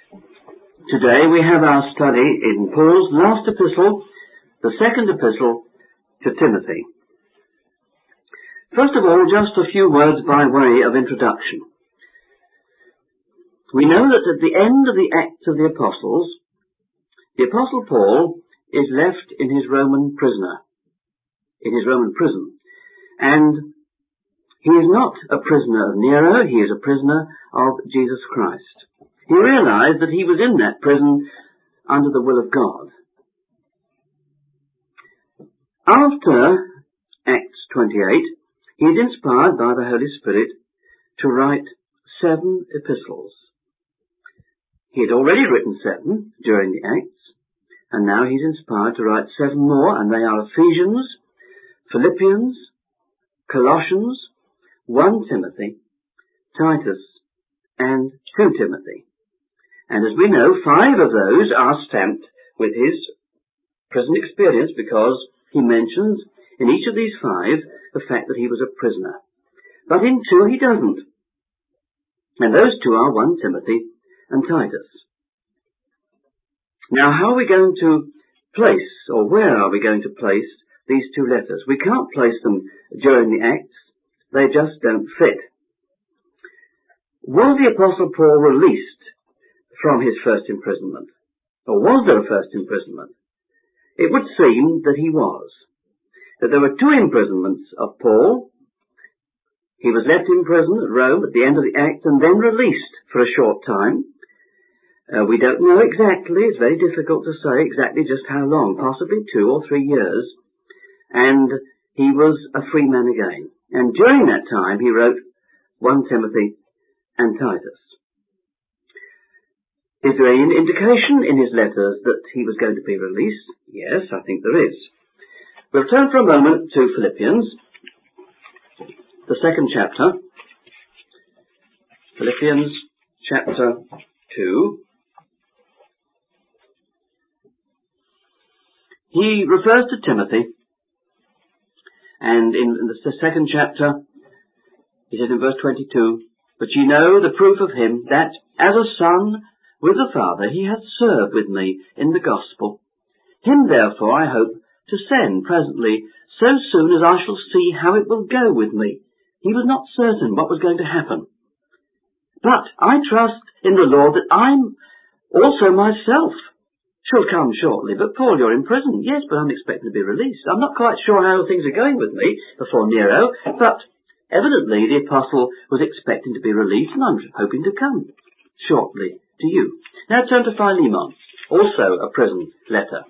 Today we have our study in Paul's last epistle, the second epistle to Timothy. First of all, just a few words by way of introduction. We know that at the end of the Acts of the Apostles, the Apostle Paul is left in his Roman prison. And he is not a prisoner of Nero, he is a prisoner of Jesus Christ. He realized that he was in that prison under the will of God. After Acts 28, he is inspired by the Holy Spirit to write 7 epistles. He had already written 7 during the Acts, and now he's inspired to write 7 more, and they are Ephesians, Philippians, Colossians, 1 Timothy, Titus, and 2 Timothy. And as we know, 5 of those are stamped with his prison experience, because he mentions in each of these 5 the fact that he was a prisoner. But in 2 he doesn't. And those 2 are 1 Timothy and Titus. Now, how are we going to place, or where are we going to place these 2 letters? We can't place them during the Acts. They just don't fit. Was the Apostle Paul released from his first imprisonment? Or was there a first imprisonment? It would seem that he was. That there were 2 imprisonments of Paul. He was left in prison at Rome at the end of the Acts and then released for a short time. We don't know exactly. It's very difficult to say exactly just how long. Possibly 2 or 3 years. And he was a free man again. And during that time he wrote 1 Timothy and Titus. Is there any indication in his letters that he was going to be released? Yes, I think there is. We'll turn for a moment to Philippians, the 2nd chapter. Philippians chapter 2. He refers to Timothy, and in the 2nd chapter, he says in verse 22, "But ye know the proof of him, that as a son with the Father he hath served with me in the gospel. Him therefore I hope to send presently, so soon as I shall see how it will go with me." He was not certain what was going to happen. "But I trust in the Lord that I'm also myself shall come shortly." But Paul, you're in prison. Yes, but I'm expecting to be released. I'm not quite sure how things are going with me before Nero, but evidently the apostle was expecting to be released, and I'm hoping to come shortly to you. Now turn to Philemon, also a prison letter.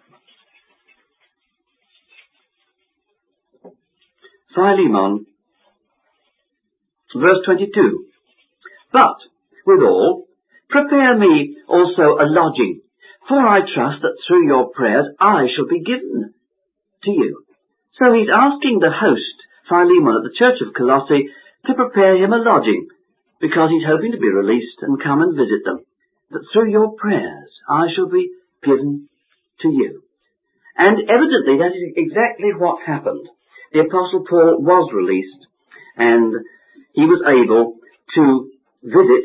Philemon, verse 22. "But, withal, prepare me also a lodging, for I trust that through your prayers I shall be given to you." So he's asking the host, Philemon, at the church of Colossae, to prepare him a lodging, because he's hoping to be released and come and visit them. "That through your prayers I shall be given to you." And evidently that is exactly what happened. The Apostle Paul was released, and he was able to visit.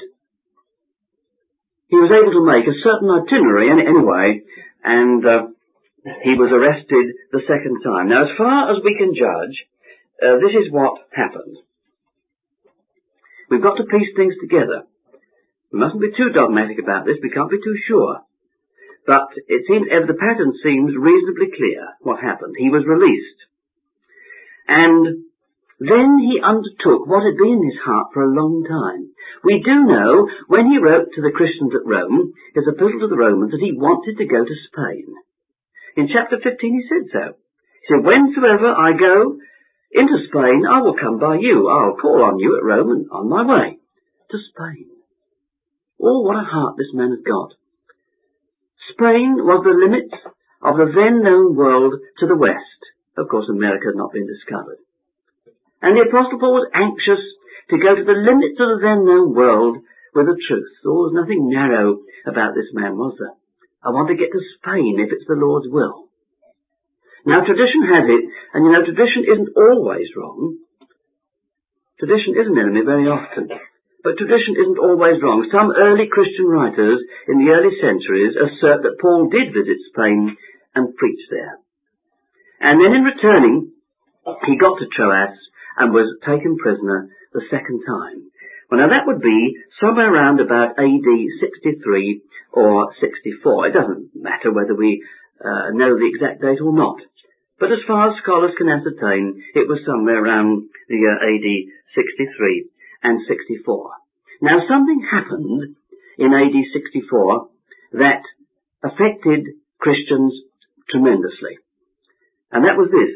He was able to make a certain itinerary anyway, and he was arrested the 2nd time. Now, as far as we can judge, this is what happened. We've got to piece things together. We mustn't be too dogmatic about this. We can't be too sure. But the pattern seems reasonably clear what happened. He was released. And then he undertook what had been in his heart for a long time. We do know, when he wrote to the Christians at Rome, his epistle to the Romans, that he wanted to go to Spain. In chapter 15 he said so. He said, "Whensoever I go into Spain, I will come by you. I'll call on you at Rome and on my way to Spain." Oh, what a heart this man had got. Spain was the limit of the then known world to the west. Of course, America had not been discovered. And the Apostle Paul was anxious to go to the limits of the then known world with the truth. There was nothing narrow about this man, was there? I want to get to Spain if it's the Lord's will. Now, tradition has it, and you know, tradition isn't always wrong. Tradition is an enemy very often. But tradition isn't always wrong. Some early Christian writers in the early centuries assert that Paul did visit Spain and preach there. And then in returning, he got to Troas and was taken prisoner the second time. Well, now that would be somewhere around about AD 63 or 64. It doesn't matter whether we know the exact date or not. But as far as scholars can ascertain, it was somewhere around the year AD 63 and 64. Now something happened in AD 64 that affected Christians tremendously. And that was this,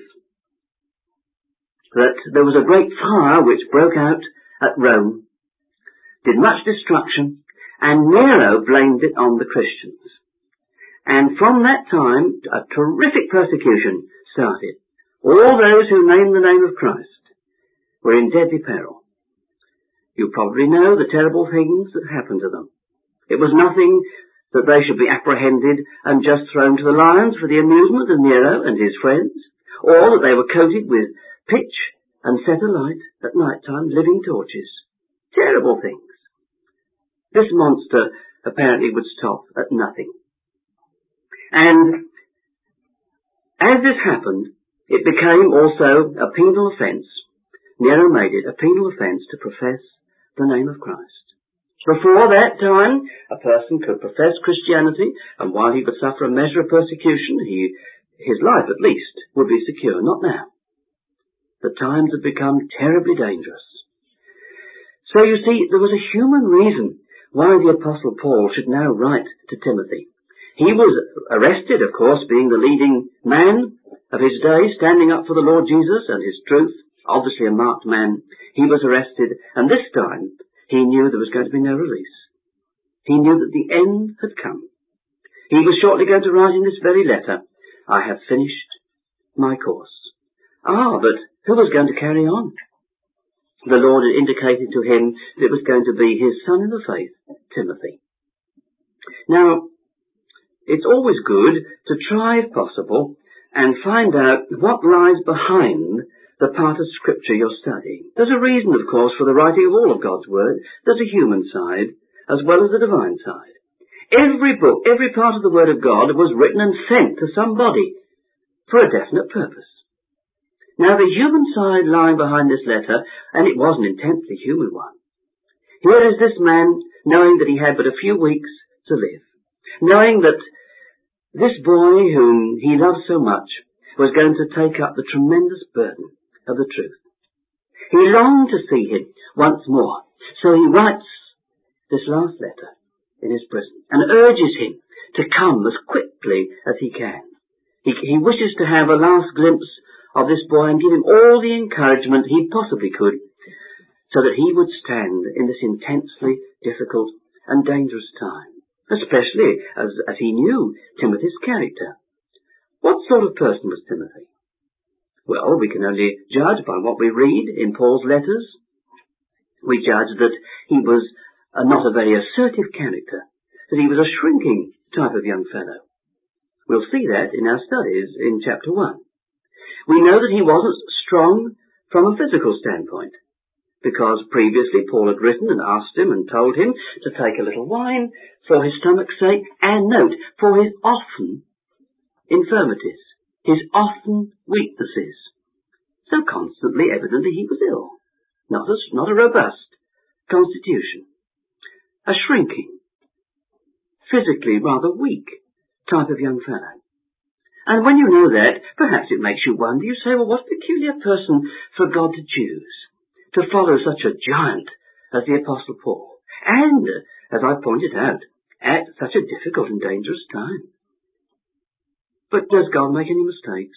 that there was a great fire which broke out at Rome, did much destruction, and Nero blamed it on the Christians. And from that time, a terrific persecution started. All those who named the name of Christ were in deadly peril. You probably know the terrible things that happened to them. It was nothing that they should be apprehended and just thrown to the lions for the amusement of Nero and his friends, or that they were coated with pitch and set alight at night time, living torches. Terrible things. This monster apparently would stop at nothing. And as this happened, it became also a penal offence. Nero made it a penal offence to profess the name of Christ. Before that time, a person could profess Christianity, and while he would suffer a measure of persecution, his life at least would be secure. Not now. The times have become terribly dangerous. So you see, there was a human reason why the Apostle Paul should now write to Timothy. He was arrested, of course, being the leading man of his day, standing up for the Lord Jesus and his truth, obviously a marked man. He was arrested, and this time he knew there was going to be no release. He knew that the end had come. He was shortly going to write in this very letter, I have finished my course. But who was going to carry on? The Lord had indicated to him that it was going to be his son in the faith, Timothy. Now, it's always good to try, if possible, and find out what lies behind the part of Scripture you're studying. There's a reason, of course, for the writing of all of God's Word. There's a human side as well as a divine side. Every book, every part of the Word of God was written and sent to somebody for a definite purpose. Now, the human side lying behind this letter, and it was an intensely human one. Here is this man knowing that he had but a few weeks to live, knowing that this boy whom he loved so much was going to take up the tremendous burden of the truth. He longed to see him once more, so he writes this last letter in his prison and urges him to come as quickly as he can. He wishes to have a last glimpse of this boy and give him all the encouragement he possibly could so that he would stand in this intensely difficult and dangerous time, especially as he knew Timothy's character. What sort of person was Timothy? Well, we can only judge by what we read in Paul's letters. We judge that he was not a very assertive character, that he was a shrinking type of young fellow. We'll see that in our studies in chapter 1. We know that he wasn't strong from a physical standpoint, because previously Paul had written and asked him and told him to take a little wine for his stomach's sake, and note, for his often infirmities, his often weaknesses. So constantly, evidently, he was ill. Not a robust constitution. A shrinking, physically rather weak type of young fellow. And when you know that, perhaps it makes you wonder. You say, well, what peculiar person for God to choose to follow such a giant as the Apostle Paul, and, as I pointed out, at such a difficult and dangerous time. But does God make any mistakes?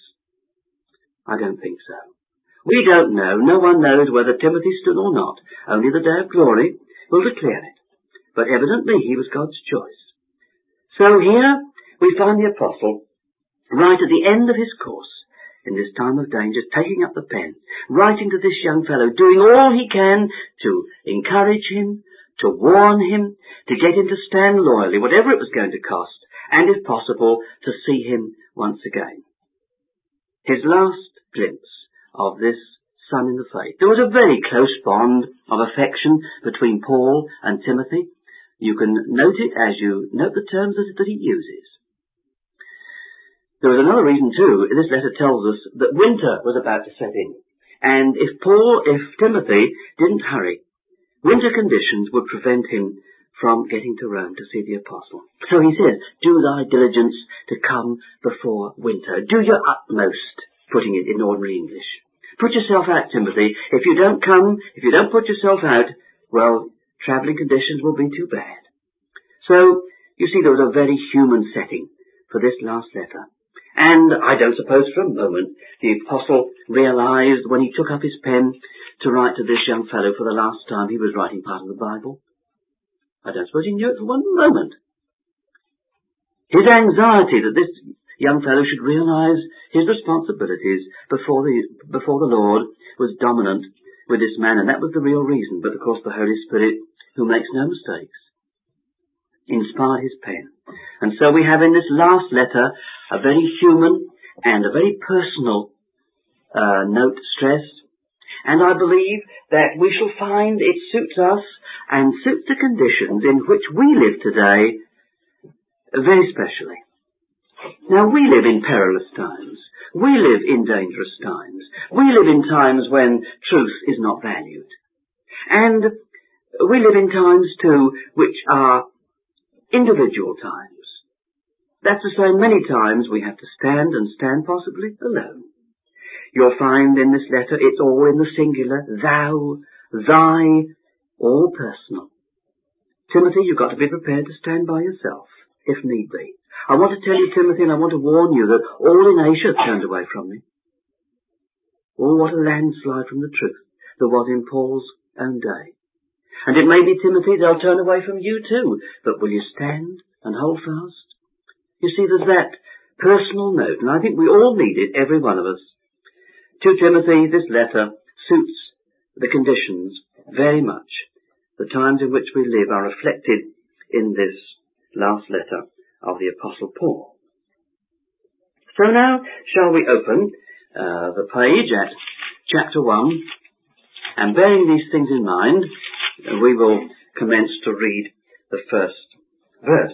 I don't think so. We don't know. No one knows whether Timothy stood or not. Only the day of glory will declare it. But evidently he was God's choice. So here we find the Apostle right at the end of his course, in this time of danger, taking up the pen, writing to this young fellow, doing all he can to encourage him, to warn him, to get him to stand loyally, whatever it was going to cost, and if possible, to see him once again. His last glimpse of this son in the faith. There was a very close bond of affection between Paul and Timothy. You can note it as you note the terms that he uses. There was another reason too. This letter tells us that winter was about to set in. And if Timothy didn't hurry, winter conditions would prevent him from getting to Rome to see the apostle. So he says, do thy diligence to come before winter. Do your utmost, putting it in ordinary English. Put yourself out, Timothy. If you don't come, if you don't put yourself out, well, travelling conditions will be too bad. So, you see, there was a very human setting for this last letter. And I don't suppose for a moment the apostle realized when he took up his pen to write to this young fellow for the last time he was writing part of the Bible. I don't suppose he knew it for one moment. His anxiety that this young fellow should realize his responsibilities before the Lord was dominant with this man, and that was the real reason. But of course the Holy Spirit, who makes no mistakes, inspired his pen. And so we have in this last letter a very human and a very personal note stressed. And I believe that we shall find it suits us and suits the conditions in which we live today very specially. Now, we live in perilous times. We live in dangerous times. We live in times when truth is not valued. And we live in times, too, which are individual times. That's to say, many times we have to stand possibly alone. You'll find in this letter it's all in the singular, thou, thy, all personal. Timothy, you've got to be prepared to stand by yourself, if need be. I want to tell you, Timothy, and I want to warn you that all in Asia turned away from me. Oh, what a landslide from the truth there was in Paul's own day. And it may be, Timothy, they'll turn away from you too, but will you stand and hold fast? You see, there's that personal note, and I think we all need it, every one of us. To Timothy, this letter suits the conditions very much. The times in which we live are reflected in this last letter of the Apostle Paul. So now, shall we open the page at chapter 1, and bearing these things in mind, we will commence to read the first verse.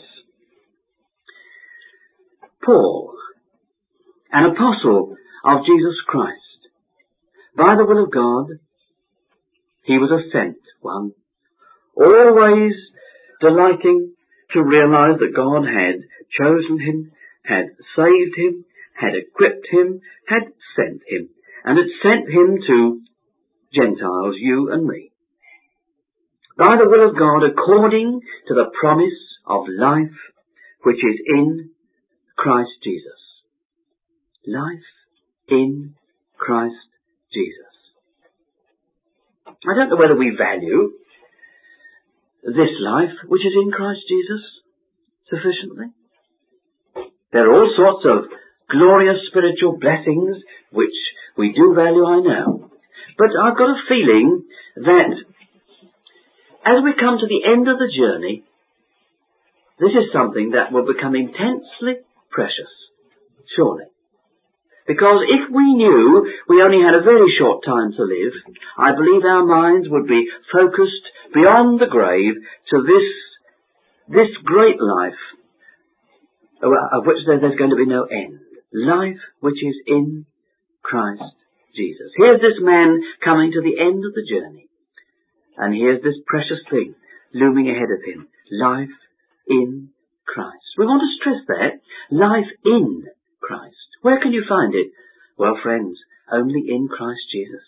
Paul, an apostle of Jesus Christ, by the will of God, he was a sent one, always delighting to realize that God had chosen him, had saved him, had equipped him, had sent him, and had sent him to Gentiles, you and me. By the will of God, according to the promise of life which is in Christ Jesus. Life in Christ Jesus. I don't know whether we value this life which is in Christ Jesus sufficiently. There are all sorts of glorious spiritual blessings which we do value, I know. But I've got a feeling that as we come to the end of the journey, this is something that will become intensely precious, surely. Because if we knew we only had a very short time to live, I believe our minds would be focused beyond the grave to this great life of which there's going to be no end. Life which is in Christ Jesus. Here's this man coming to the end of the journey. And here's this precious thing looming ahead of him. Life in Christ. We want to stress that. Life in Christ. Where can you find it? Well, friends, only in Christ Jesus.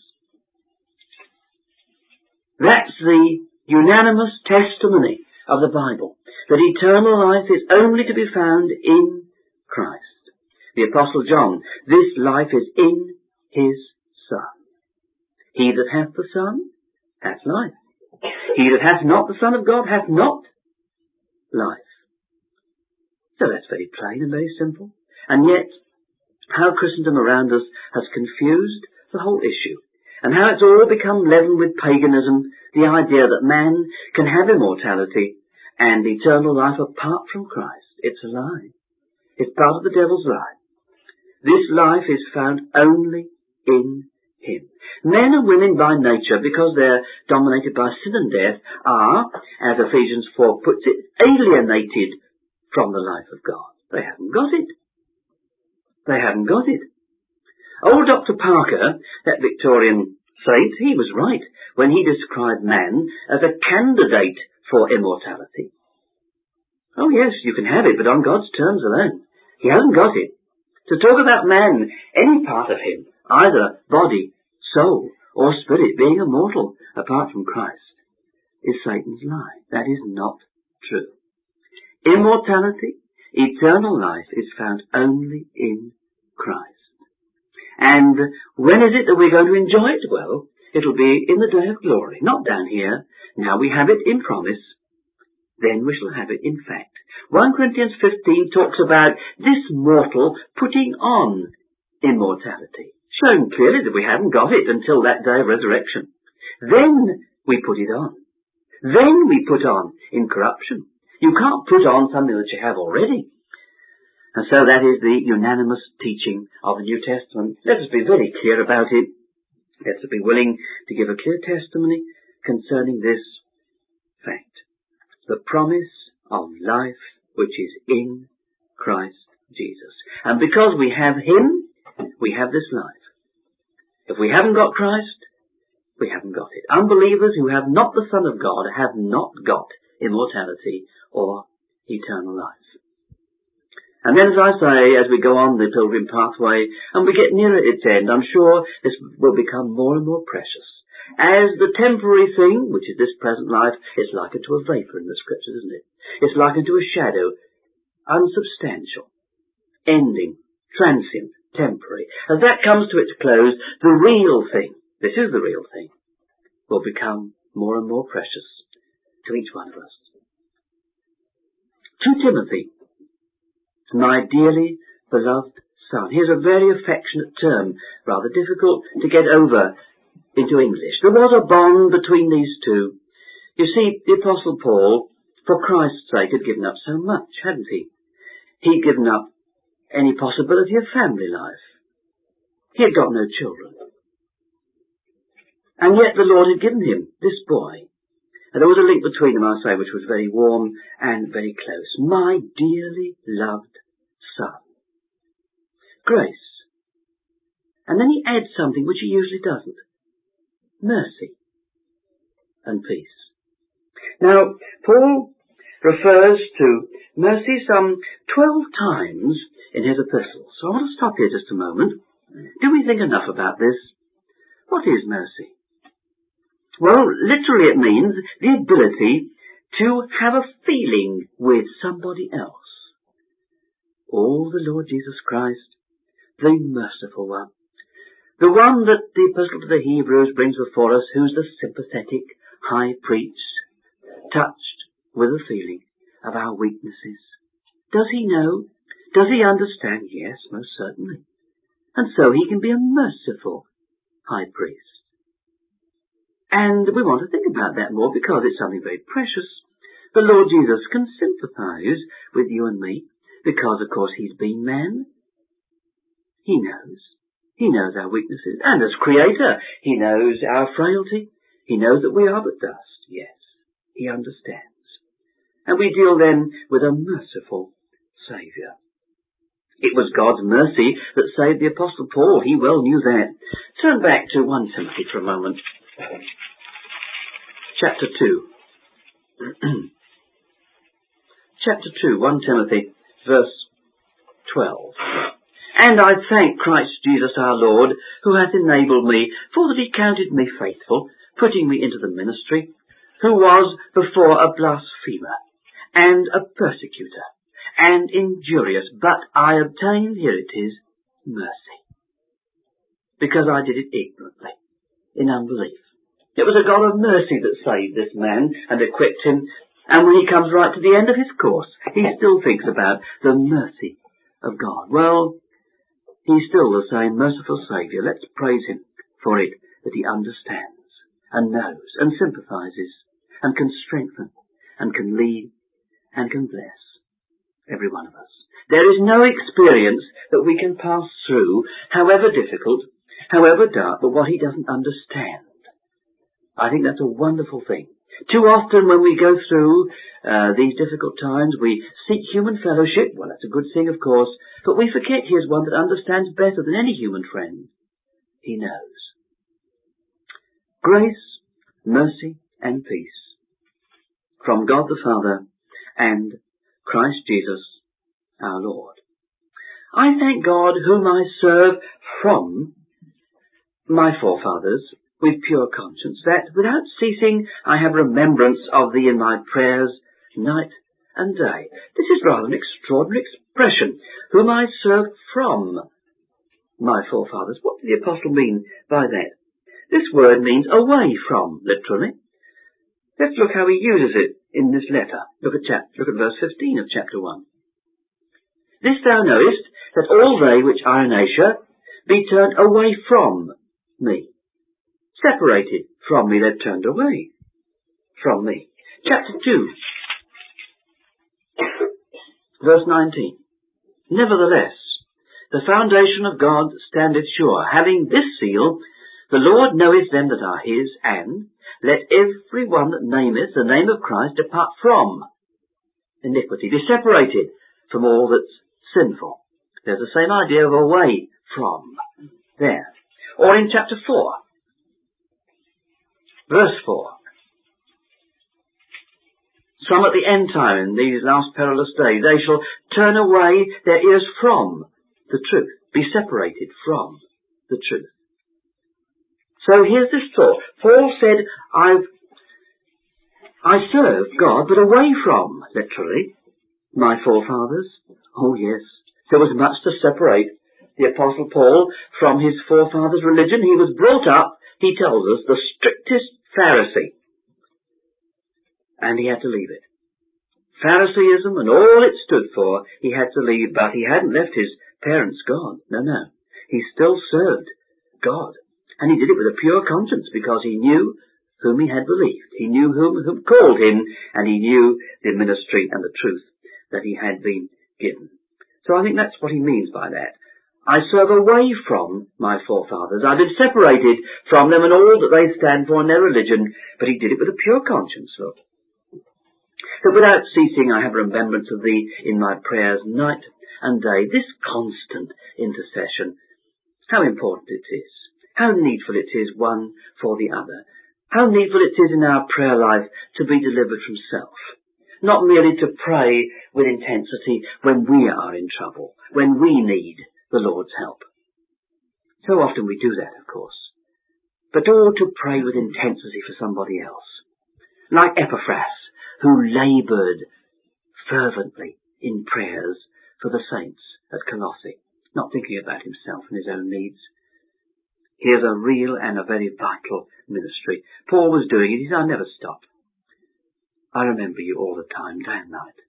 That's the unanimous testimony of the Bible, that eternal life is only to be found in Christ. The Apostle John, this life is in his Son. He that hath the Son hath life. He that hath not the Son of God hath not life. So that's very plain and very simple. And yet, how Christendom around us has confused the whole issue, and how it's all become leavened with paganism, the idea that man can have immortality and eternal life apart from Christ. It's a lie. It's part of the devil's lie. This life is found only in him. Men and women by nature, because they're dominated by sin and death, are, as Ephesians 4 puts it, alienated from the life of God. They haven't got it. They haven't got it. Old Dr. Parker, that Victorian saint, he was right when he described man as a candidate for immortality. Oh yes, you can have it, but on God's terms alone. He hasn't got it. To talk about man, any part of him, either body, soul, or spirit, being immortal apart from Christ, is Satan's lie. That is not true. Immortality, eternal life, is found only in Christ. And when is it that we're going to enjoy it? Well, it'll be in the day of glory, not down here. Now we have it in promise, then we shall have it in fact. 1 Corinthians 15 talks about this mortal putting on immortality, showing clearly that we haven't got it until that day of resurrection. Then we put it on. Then we put on incorruption. You can't put on something that you have already. And so that is the unanimous teaching of the New Testament. Let us be very clear about it. Let us be willing to give a clear testimony concerning this fact. The promise of life which is in Christ Jesus. And because we have him, we have this life. If we haven't got Christ, we haven't got it. Unbelievers who have not the Son of God have not got immortality or eternal life. And then, as I say, as we go on the pilgrim pathway and we get nearer its end, I'm sure this will become more and more precious. As the temporary thing, which is this present life, is likened to a vapour in the Scriptures, isn't it? It's likened to a shadow, unsubstantial, ending, transient, temporary. As that comes to its close, the real thing, this is the real thing, will become more and more precious to each one of us. To Timothy, my dearly beloved son. Here's a very affectionate term, rather difficult to get over into English. There was a bond between these two. You see, the Apostle Paul, for Christ's sake, had given up so much, hadn't he? He'd given up any possibility of family life. He had got no children. And yet the Lord had given him this boy. And there was a link between them, I say, which was very warm and very close. My dearly loved son. Grace. And then he adds something which he usually doesn't. Mercy and peace. Now, Paul refers to mercy some 12 times in his epistles. So I want to stop here just a moment. Do we think enough about this? What is mercy? Well, literally it means the ability to have a feeling with somebody else. Oh, the Lord Jesus Christ, the merciful one. The one that the Epistle to the Hebrews brings before us, who's the sympathetic high priest, touched with a feeling of our weaknesses. Does he know? Does he understand? Yes, most certainly. And so he can be a merciful high priest. And we want to think about that more because it's something very precious. The Lord Jesus can sympathize with you and me because, of course, he's been man. He knows. He knows our weaknesses. And as Creator, he knows our frailty. He knows that we are but dust. Yes, he understands. And we deal then with a merciful Saviour. It was God's mercy that saved the Apostle Paul. He well knew that. Turn back to 1 Timothy for a moment. Chapter 2. Chapter 2, 1 Timothy, verse 12. And I thank Christ Jesus our Lord, who hath enabled me, for that he counted me faithful, putting me into the ministry, who was before a blasphemer, and a persecutor, and injurious, but I obtained, here it is, mercy. Because I did it ignorantly, in unbelief. It was a God of mercy that saved this man and equipped him, and when he comes right to the end of his course, he still thinks about the mercy of God. Well, he's still the same merciful Saviour. Let's praise him for it, that he understands and knows and sympathizes and can strengthen and can lead and can bless every one of us. There is no experience that we can pass through, however difficult, however dark, but what he doesn't understand. I think that's a wonderful thing. Too often when we go through these difficult times, we seek human fellowship. Well, that's a good thing, of course, but we forget he is one that understands better than any human friend. He knows. Grace, mercy, and peace from God the Father and Christ Jesus our Lord. I thank God whom I serve from my forefathers with pure conscience, that without ceasing I have remembrance of thee in my prayers night and day. This is rather an extraordinary expression, whom I serve from my forefathers. What did the apostle mean by that? This word means away from, literally. Let's look how he uses it in this letter. Look at verse 15 of chapter 1. This thou knowest, that all they which are in Asia be turned away from me. Separated from me, they've turned away from me. Chapter 2, verse 19. Nevertheless, the foundation of God standeth sure, having this seal, the Lord knoweth them that are his, and let every one that nameth the name of Christ depart from iniquity, be separated from all that's sinful. There's the same idea of away from there. Or in chapter 4, verse 4. Some at the end time, in these last perilous days, they shall turn away their ears from the truth, be separated from the truth. So here's this thought. Paul said, I serve God, but away from, literally, my forefathers. Oh yes, there was much to separate the Apostle Paul from his forefathers' religion. He was brought up, he tells us, the strictest Pharisee. And he had to leave it. Phariseeism and all it stood for, he had to leave, but he hadn't left his parents' God. No. He still served God. And he did it with a pure conscience because he knew whom he had believed. He knew whom called him, and he knew the ministry and the truth that he had been given. So I think that's what he means by that. I serve away from my forefathers. I've been separated from them and all that they stand for in their religion, but he did it with a pure conscience, look. That without ceasing I have remembrance of thee in my prayers night and day. This constant intercession, how important it is. How needful it is one for the other. How needful it is in our prayer life to be delivered from self. Not merely to pray with intensity when we are in trouble, when we need the Lord's help. So often we do that, of course. But to pray with intensity for somebody else. Like Epaphras, who laboured fervently in prayers for the saints at Colossae, not thinking about himself and his own needs. Here's a real and a very vital ministry. Paul was doing it. He said, I never stop. I remember you all the time, day and night.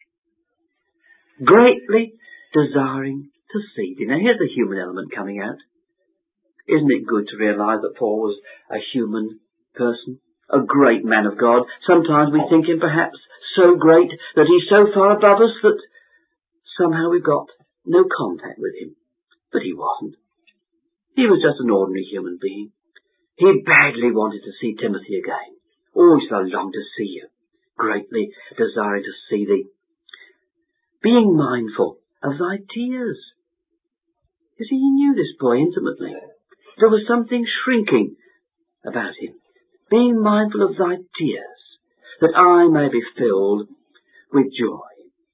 Greatly desiring to see thee. Now here's the human element coming out. Isn't it good to realise that Paul was a human person? A great man of God. Sometimes we think him perhaps so great that he's so far above us that somehow we've got no contact with him. But he wasn't. He was just an ordinary human being. He badly wanted to see Timothy again. Oh, he so longed to see you. Greatly desiring to see thee. Being mindful of thy tears. You see, he knew this boy intimately. There was something shrinking about him. Being mindful of thy tears, that I may be filled with joy.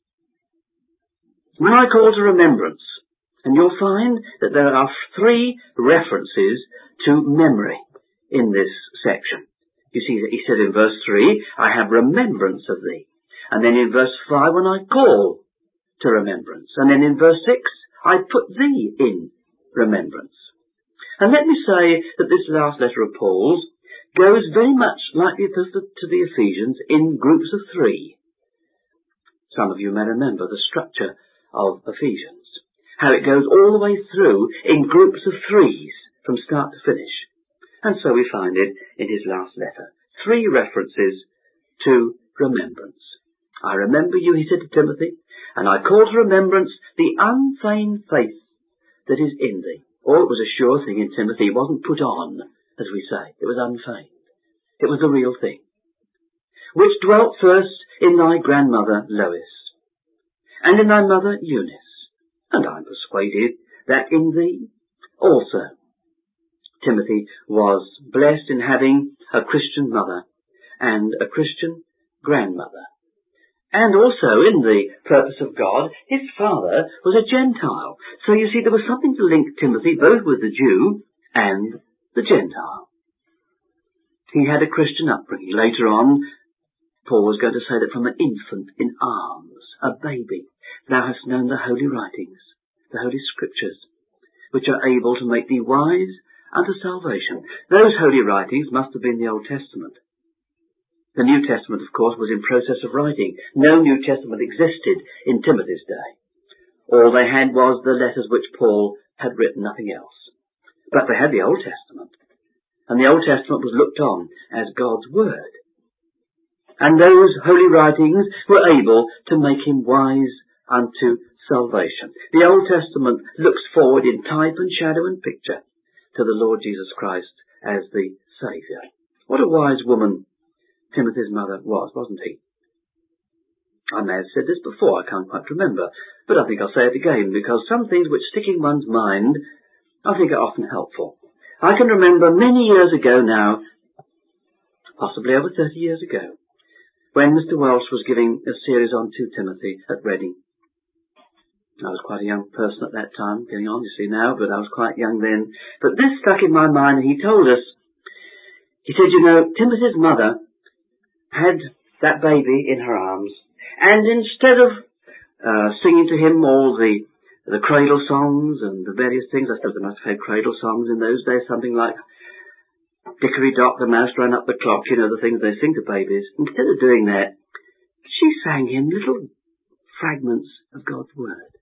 When I call to remembrance, and you'll find that there are 3 references to memory in this section. You see that he said in verse 3, I have remembrance of thee. And then in verse 5, when I call to remembrance. And then in verse 6, I put thee in remembrance. And let me say that this last letter of Paul's goes very much like the epistle to the Ephesians in groups of 3. Some of you may remember the structure of Ephesians. How it goes all the way through in groups of 3s from start to finish. And so we find it in his last letter. 3 references to remembrance. I remember you, he said to Timothy, and I call to remembrance the unfeigned faith that is in thee. Or it was a sure thing in Timothy. It wasn't put on, as we say. It was unfeigned. It was the real thing. Which dwelt first in thy grandmother Lois, and in thy mother Eunice, and I am persuaded that in thee also. Timothy was blessed in having a Christian mother and a Christian grandmother. And also, in the purpose of God, his father was a Gentile. So you see, there was something to link Timothy both with the Jew and the Gentile. He had a Christian upbringing. Later on, Paul was going to say that from an infant in arms, a baby, thou hast known the holy writings, the holy scriptures, which are able to make thee wise unto salvation. Those holy writings must have been the Old Testament. The New Testament, of course, was in process of writing. No New Testament existed in Timothy's day. All they had was the letters which Paul had written, nothing else. But they had the Old Testament. And the Old Testament was looked on as God's Word. And those holy writings were able to make him wise unto salvation. The Old Testament looks forward in type and shadow and picture to the Lord Jesus Christ as the Saviour. What a wise woman Timothy's mother was, wasn't he? I may have said this before, I can't quite remember, but I think I'll say it again, because some things which stick in one's mind, I think are often helpful. I can remember many years ago now, possibly over 30 years ago, when Mr. Welsh was giving a series on 2 Timothy at Reading. I was quite a young person at that time, getting on, you see now, but I was quite young then. But this stuck in my mind, and he told us, he said, you know, Timothy's mother had that baby in her arms, and instead of singing to him all the cradle songs and the various things, I suppose they must have had cradle songs in those days, something like Dickory Dock, the mouse ran up the clock, you know, the things they sing to babies. Instead of doing that, she sang him little fragments of God's Word.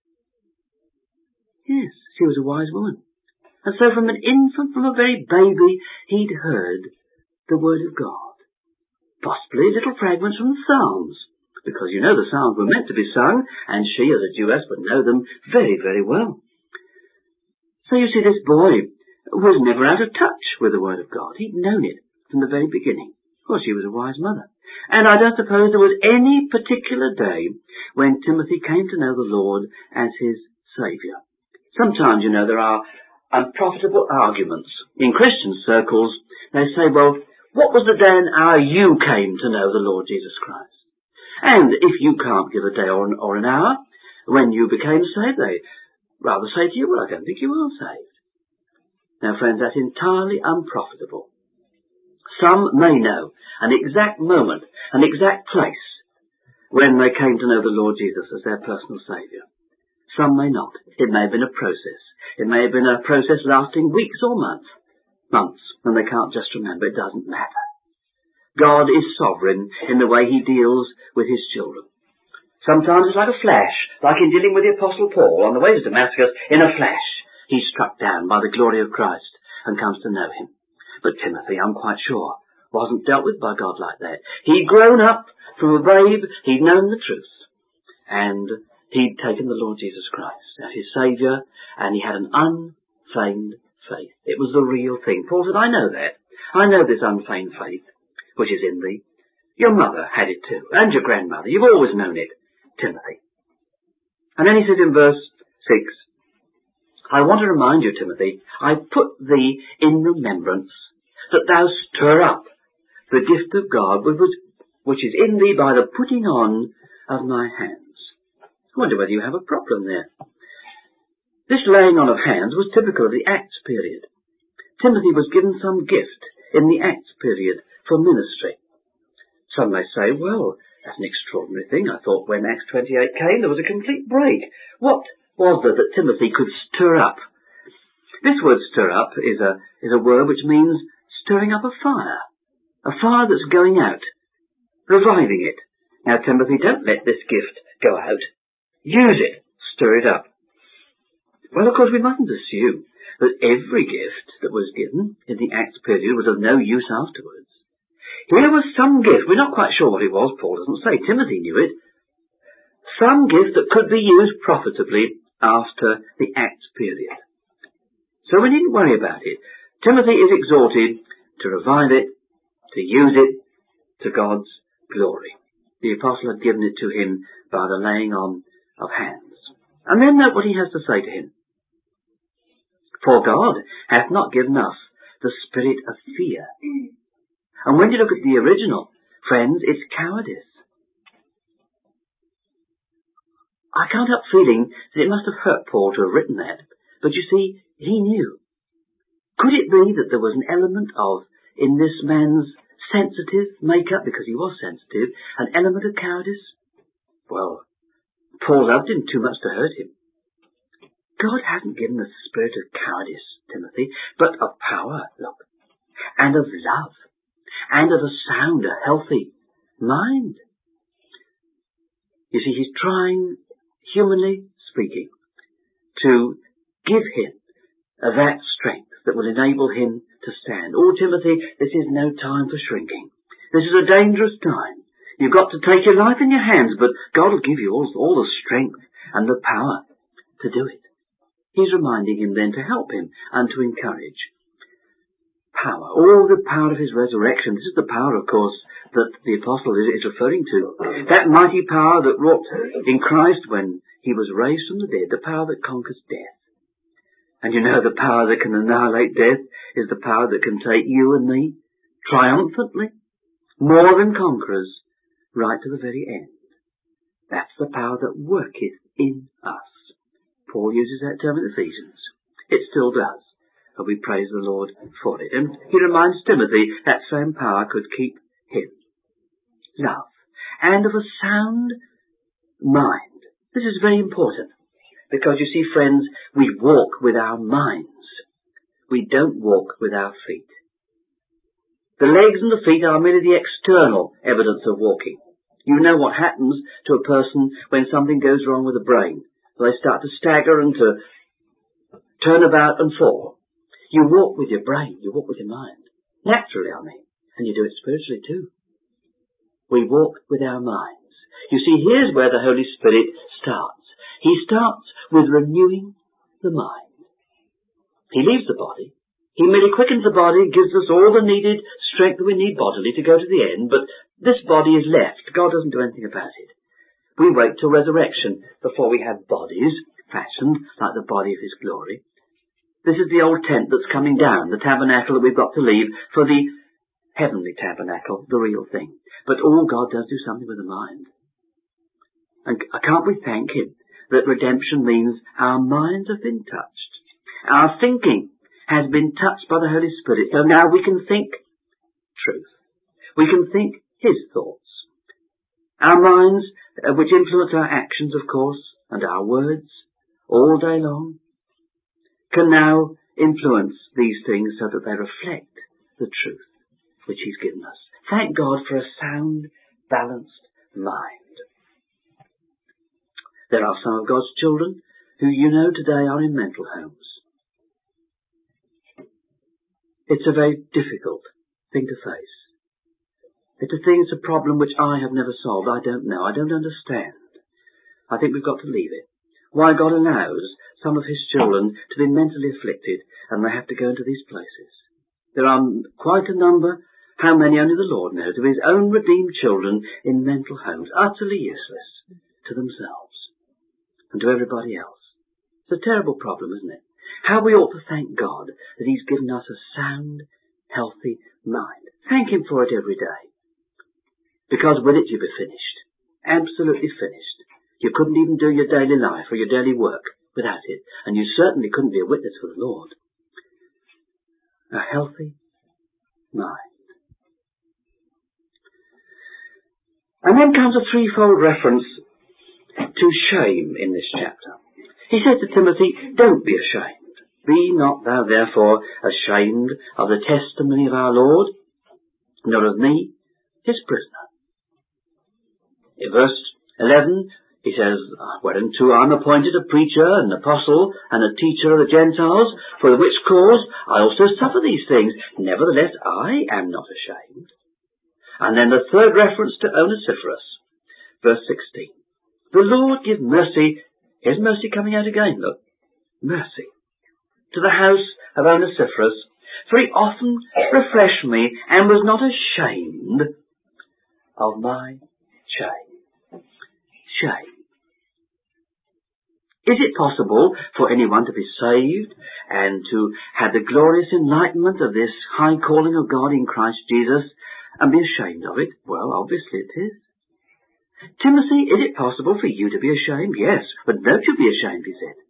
Yes, she was a wise woman. And so from an infant, from a very baby, he'd heard the Word of God. Possibly little fragments from the Psalms, because you know the Psalms were meant to be sung, and she, as a Jewess, would know them very, very well. So you see, this boy was never out of touch with the Word of God. He'd known it from the very beginning. Of course, she was a wise mother. And I don't suppose there was any particular day when Timothy came to know the Lord as his Saviour. Sometimes, you know, there are unprofitable arguments. In Christian circles, they say, well, what was the day and hour you came to know the Lord Jesus Christ? And if you can't give a day or an hour when you became saved, they rather say to you, well, I don't think you are saved. Now, friends, that's entirely unprofitable. Some may know an exact moment, an exact place when they came to know the Lord Jesus as their personal Saviour. Some may not. It may have been a process. It may have been a process lasting weeks or months, and they can't just remember. It doesn't matter. God is sovereign in the way he deals with his children. Sometimes it's like a flash, like in dealing with the Apostle Paul on the way to Damascus. In a flash, he's struck down by the glory of Christ and comes to know him. But Timothy, I'm quite sure, wasn't dealt with by God like that. He'd grown up from a babe, he'd known the truth, and he'd taken the Lord Jesus Christ as his Saviour, and he had an unfeigned faith. It was the real thing. Paul said, I know that. I know this unfeigned faith, which is in thee. Your mother had it too, and your grandmother. You've always known it, Timothy. And then he says in verse 6, I want to remind you, Timothy, I put thee in remembrance that thou stir up the gift of God which is in thee by the putting on of my hands. I wonder whether you have a problem there. This laying on of hands was typical of the Acts period. Timothy was given some gift in the Acts period for ministry. Some may say, well, that's an extraordinary thing. I thought when Acts 28 came, there was a complete break. What was there that Timothy could stir up? This word stir up is a word which means stirring up a fire that's going out, reviving it. Now, Timothy, don't let this gift go out. Use it. Stir it up. Well, of course, we mustn't assume that every gift that was given in the Acts period was of no use afterwards. Here was some gift, we're not quite sure what it was, Paul doesn't say, Timothy knew it, some gift that could be used profitably after the Acts period. So we needn't worry about it. Timothy is exhorted to revive it, to use it to God's glory. The apostle had given it to him by the laying on of hands. And then note what he has to say to him. For God hath not given us the spirit of fear. And when you look at the original, friends, it's cowardice. I can't help feeling that it must have hurt Paul to have written that, but you see, he knew. Could it be that there was an element of, in this man's sensitive makeup, because he was sensitive, an element of cowardice? Well, Paul loved him too much to hurt him. God hasn't given us the spirit of cowardice, Timothy, but of power, look, and of love, and of a sound, a healthy mind. You see, he's trying, humanly speaking, to give him that strength that will enable him to stand. Oh, Timothy, this is no time for shrinking. This is a dangerous time. You've got to take your life in your hands, but God will give you all the strength and the power to do it. He's reminding him then to help him and to encourage. Power. Oh, the power of his resurrection. This is the power, of course, that the apostle is referring to. That mighty power that wrought in Christ when he was raised from the dead. The power that conquers death. And you know the power that can annihilate death is the power that can take you and me triumphantly, more than conquerors, right to the very end. That's the power that worketh in us. Paul uses that term in Ephesians. It still does. And we praise the Lord for it. And he reminds Timothy that same power could keep him. Love. And of a sound mind. This is very important. Because you see, friends, we walk with our minds. We don't walk with our feet. The legs and the feet are merely the external evidence of walking. You know what happens to a person when something goes wrong with the brain. They start to stagger and to turn about and fall. You walk with your brain. You walk with your mind. Naturally, I mean. And you do it spiritually too. We walk with our minds. You see, here's where the Holy Spirit starts. He starts with renewing the mind. He leaves the body. He merely quickens the body, gives us all the needed strength that we need bodily to go to the end, but this body is left. God doesn't do anything about it. We wait till resurrection before we have bodies fashioned like the body of his glory. This is the old tent that's coming down, the tabernacle that we've got to leave for the heavenly tabernacle, the real thing. But all God does do something with the mind. And can't we thank him that redemption means our minds have been touched. Our thinking has been touched by the Holy Spirit. So now we can think truth. We can think his thoughts. Our minds, which influence our actions, of course, and our words all day long, can now influence these things so that they reflect the truth which he's given us. Thank God for a sound, balanced mind. There are some of God's children who you know today are in mental homes. It's a very difficult thing to face. It's a problem which I have never solved. I don't know. I don't understand. I think we've got to leave it. Why God allows some of his children to be mentally afflicted and they have to go into these places. There are quite a number, how many only the Lord knows, of his own redeemed children in mental homes, utterly useless to themselves and to everybody else. It's a terrible problem, isn't it? How we ought to thank God that he's given us a sound, healthy mind. Thank him for it every day. Because with it you'll be finished. Absolutely finished. You couldn't even do your daily life or your daily work without it. And you certainly couldn't be a witness for the Lord. A healthy mind. And then comes a threefold reference to shame in this chapter. He says to Timothy, don't be ashamed. Be not thou therefore ashamed of the testimony of our Lord, nor of me, his prisoner. In verse 11, he says, whereunto I am appointed a preacher, an apostle, and a teacher of the Gentiles, for the which cause I also suffer these things. Nevertheless, I am not ashamed. And then the third reference to Onesiphorus, verse 16. The Lord give mercy, here's mercy coming out again, look, mercy, to the house of Onesiphorus, for he often refreshed me and was not ashamed of my shame. Shame. Is it possible for anyone to be saved and to have the glorious enlightenment of this high calling of God in Christ Jesus and be ashamed of it? Well, obviously it is. Timothy, is it possible for you to be ashamed? Yes, but don't you be ashamed, he said.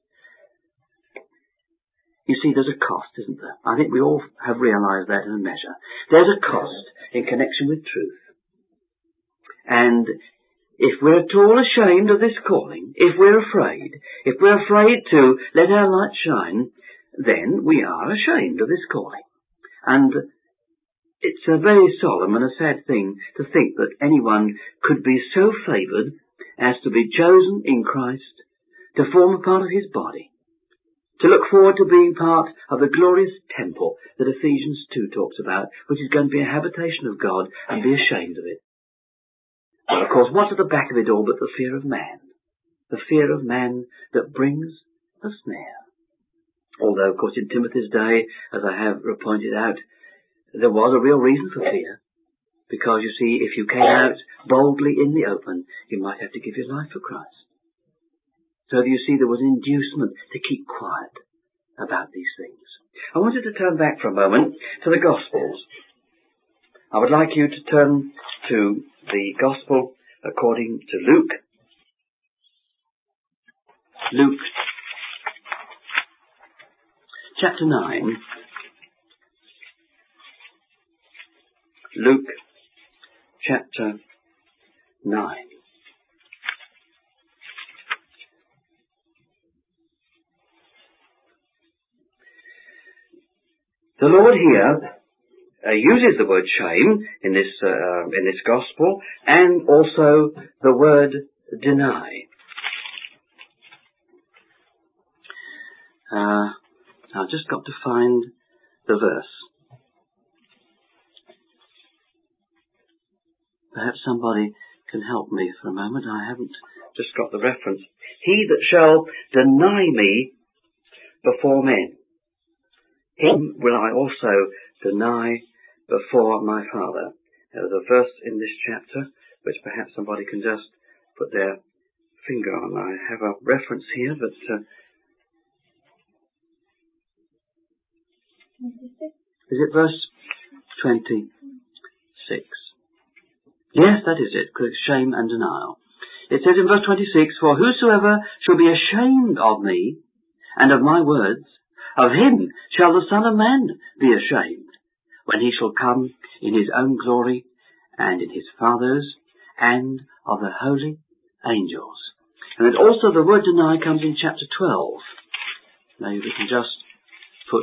You see, there's a cost, isn't there? I think we all have realized that in a measure. There's a cost in connection with truth. And if we're at all ashamed of this calling, if we're afraid to let our light shine, then we are ashamed of this calling. And it's a very solemn and a sad thing to think that anyone could be so favoured as to be chosen in Christ to form a part of his body, to look forward to being part of the glorious temple that Ephesians 2 talks about, which is going to be a habitation of God, and be ashamed of it. Well, of course, what's at the back of it all but the fear of man? The fear of man that brings a snare. Although, of course, in Timothy's day, as I have pointed out, there was a real reason for fear. Because, you see, if you came out boldly in the open, you might have to give your life for Christ. So you see, there was an inducement to keep quiet about these things. I wanted to turn back for a moment to the Gospels. I would like you to turn to the Gospel according to Luke. Luke chapter 9. Luke chapter 9. The Lord here uses the word shame in this gospel, and also the word deny. I've just got to find the verse. Perhaps somebody can help me for a moment. I haven't just got the reference. He that shall deny me before men, him will I also deny before my Father. There's a verse in this chapter which perhaps somebody can just put their finger on. I have a reference here, but is it verse 26? Yes, that is it, because it's shame and denial. It says in verse 26, "For whosoever shall be ashamed of me and of my words, of him shall the Son of Man be ashamed, when he shall come in his own glory and in his Father's and of the holy angels." And then also the word deny comes in chapter 12. Maybe we can just put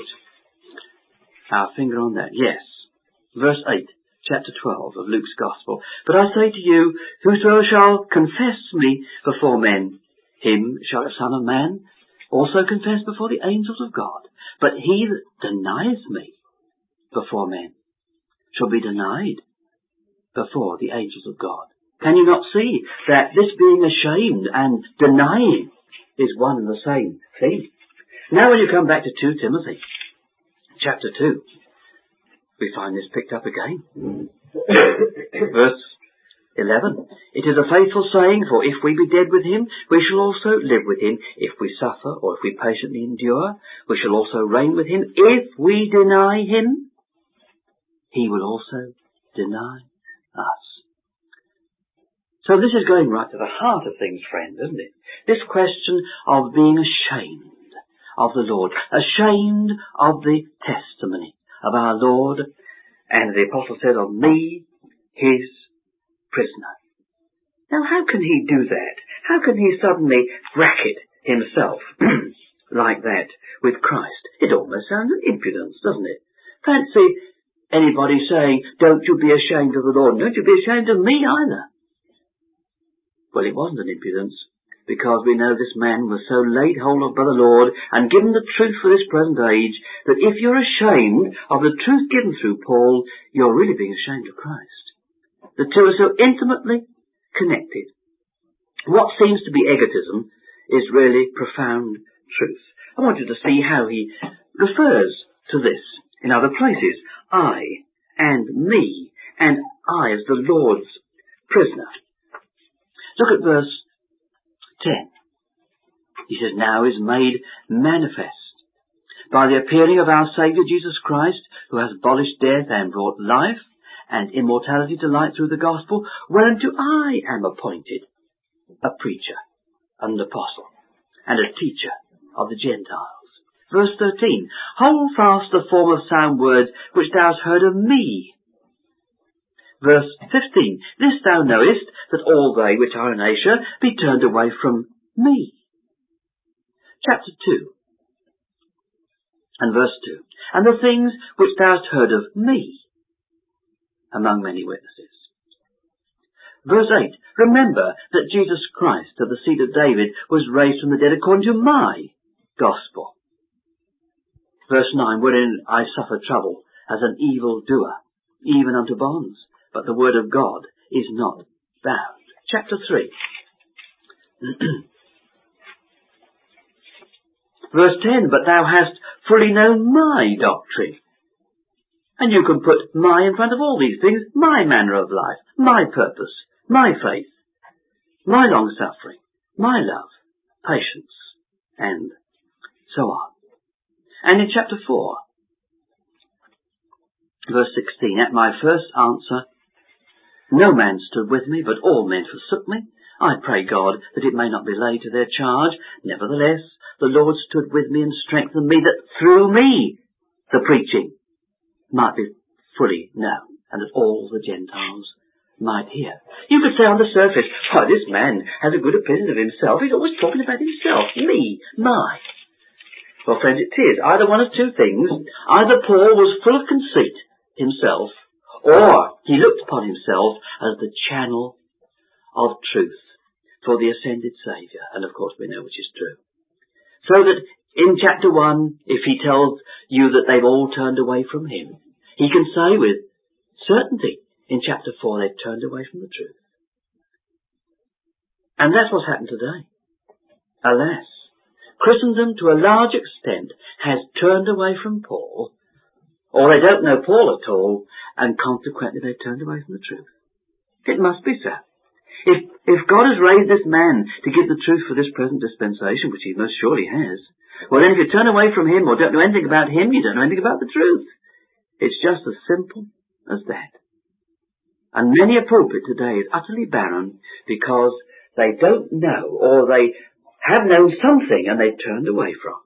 our finger on that. Yes, verse 8, chapter 12 of Luke's Gospel. "But I say to you, whosoever shall confess me before men, him shall the Son of Man also confess before the angels of God. But he that denies me before men shall be denied before the angels of God." Can you not see that this being ashamed and denying is one and the same thing? Now when you come back to 2 Timothy, chapter 2, we find this picked up again. Verse 11. "It is a faithful saying, for if we be dead with him, we shall also live with him. If we suffer, or if we patiently endure, we shall also reign with him. If we deny him, he will also deny us." So this is going right to the heart of things, friends, isn't it? This question of being ashamed of the Lord, ashamed of the testimony of our Lord, and the Apostle said, "Of me, his prisoner." Now how can he do that? How can he suddenly bracket himself like that with Christ? It almost sounds an impudence, doesn't it? Fancy anybody saying, "Don't you be ashamed of the Lord, and don't you be ashamed of me either." Well, it wasn't an impudence, because we know this man was so laid hold of by the Lord and given the truth for this present age, that if you're ashamed of the truth given through Paul, you're really being ashamed of Christ. The two are so intimately connected. What seems to be egotism is really profound truth. I want you to see how he refers to this in other places. I and me and I as the Lord's prisoner. Look at verse 10. He says, now is made manifest by the appearing of our Saviour Jesus Christ, who has abolished death and brought life and immortality to light through the gospel, whereunto I am appointed a preacher, an apostle, and a teacher of the Gentiles. Verse 13, hold fast the form of sound words which thou hast heard of me. Verse 15, this thou knowest, that all they which are in Asia be turned away from me. Chapter 2 and verse 2, and the things which thou hast heard of me among many witnesses. Verse 8, remember that Jesus Christ of the seed of David was raised from the dead according to my gospel. Verse 9, wherein I suffer trouble as an evil doer, even unto bonds, but the word of God is not bound. Chapter 3. Verse 10, but thou hast fully known my doctrine. And you can put my in front of all these things, my manner of life, my purpose, my faith, my long-suffering, my love, patience, and so on. And in chapter 4, verse 16, at my first answer, no man stood with me, but all men forsook me. I pray God that it may not be laid to their charge. Nevertheless, the Lord stood with me and strengthened me, that through me the preaching might be fully known, and that all the Gentiles might hear. You could say on the surface, oh, this man has a good opinion of himself. He's always talking about himself. Me, my. Well, friends, it is either one of two things. Either Paul was full of conceit himself, or he looked upon himself as the channel of truth for the ascended Saviour. And of course we know which is true. So that in chapter 1, if he tells you that they've all turned away from him, he can say with certainty in chapter 4 they've turned away from the truth. And that's what's happened today. Alas, Christendom to a large extent has turned away from Paul, or they don't know Paul at all, and consequently they've turned away from the truth. It must be so. If God has raised this man to give the truth for this present dispensation, which he most surely has, well then if you turn away from him or don't know anything about him, you don't know anything about the truth. It's just as simple as that. And many a pulpit today is utterly barren because they don't know, or they have known something and they've turned away from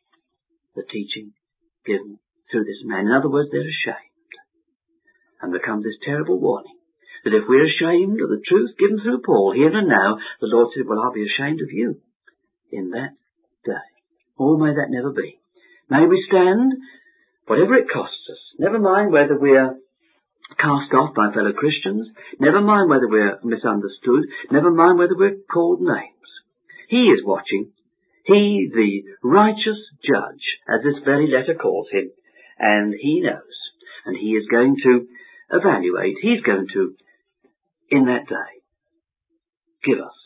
the teaching given through this man. In other words, they're ashamed. And there comes this terrible warning that if we're ashamed of the truth given through Paul here and now, the Lord said, well, I'll be ashamed of you in that day. Or may that never be. May we stand, whatever it costs us, never mind whether we're cast off by fellow Christians, never mind whether we're misunderstood, never mind whether we're called names. He is watching. He, the righteous judge, as this very letter calls him, and he knows. And he is going to evaluate, he's going to, in that day, give us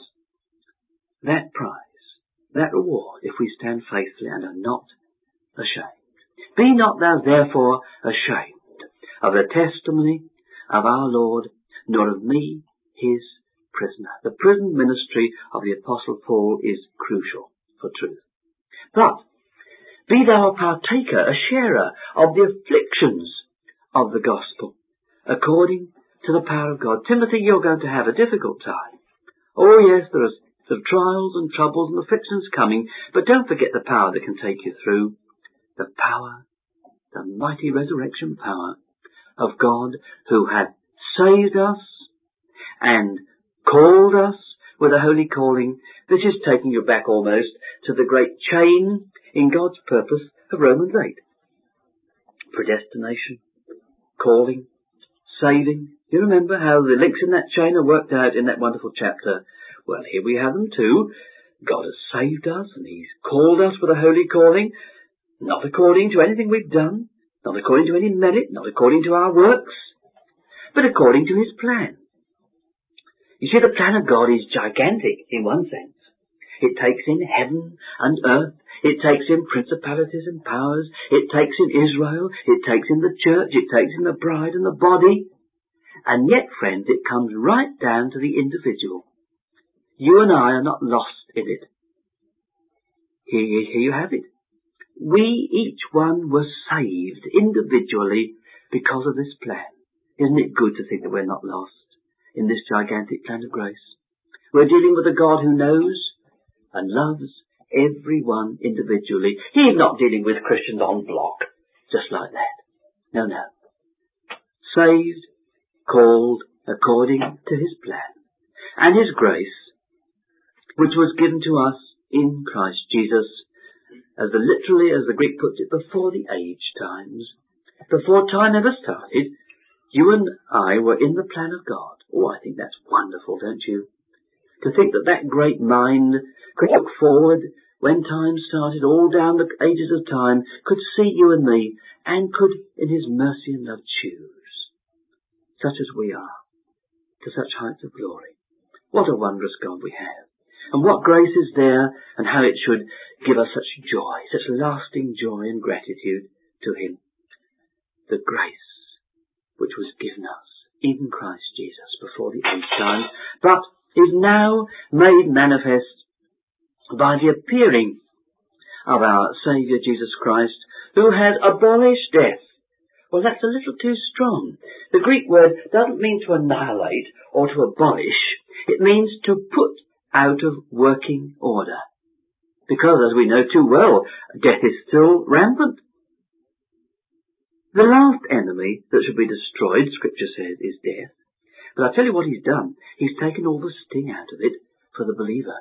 that prize, that reward, if we stand faithfully and are not ashamed. Be not thou therefore ashamed of the testimony of our Lord, nor of me, his prisoner. The prison ministry of the Apostle Paul is crucial for truth. But be thou a partaker, a sharer of the afflictions of the gospel, according to the power of God. Timothy, you're going to have a difficult time. Oh yes, there are trials and troubles and afflictions coming, but don't forget the power that can take you through. The power, the mighty resurrection power of God, who had saved us and called us with a holy calling. This is taking you back almost to the great chain in God's purpose of Romans 8. Predestination, calling, saving. You remember how the links in that chain are worked out in that wonderful chapter? Well, here we have them too. God has saved us and he's called us with a holy calling, not according to anything we've done, not according to any merit, not according to our works, but according to his plan. You see, the plan of God is gigantic in one sense. It takes in heaven and earth. It takes in principalities and powers. It takes in Israel. It takes in the church. It takes in the bride and the body. And yet, friends, it comes right down to the individual. You and I are not lost in it. Here you have it. We, each one, were saved individually because of this plan. Isn't it good to think that we're not lost in this gigantic plan of grace? We're dealing with a God who knows and loves everyone individually. He's not dealing with Christians en bloc, just like that. No. Saved, called according to his plan and his grace, which was given to us in Christ Jesus, literally as the Greek puts it, before the age times. Before time ever started, you and I were in the plan of God. Oh, I think that's wonderful, don't you? To think that great mind could look forward when time started, all down the ages of time, could see you and me, and could, in his mercy and love, choose, such as we are, to such heights of glory. What a wondrous God we have. And what grace is there, and how it should give us such joy, such lasting joy and gratitude to him. The grace which was given us in Christ Jesus before the age times, but is now made manifest by the appearing of our Saviour Jesus Christ, who has abolished death. Well, that's a little too strong. The Greek word doesn't mean to annihilate or to abolish. It means to put out of working order. Because, as we know too well, death is still rampant. The last enemy that should be destroyed, Scripture says, is death. But I'll tell you what he's done. He's taken all the sting out of it for the believer.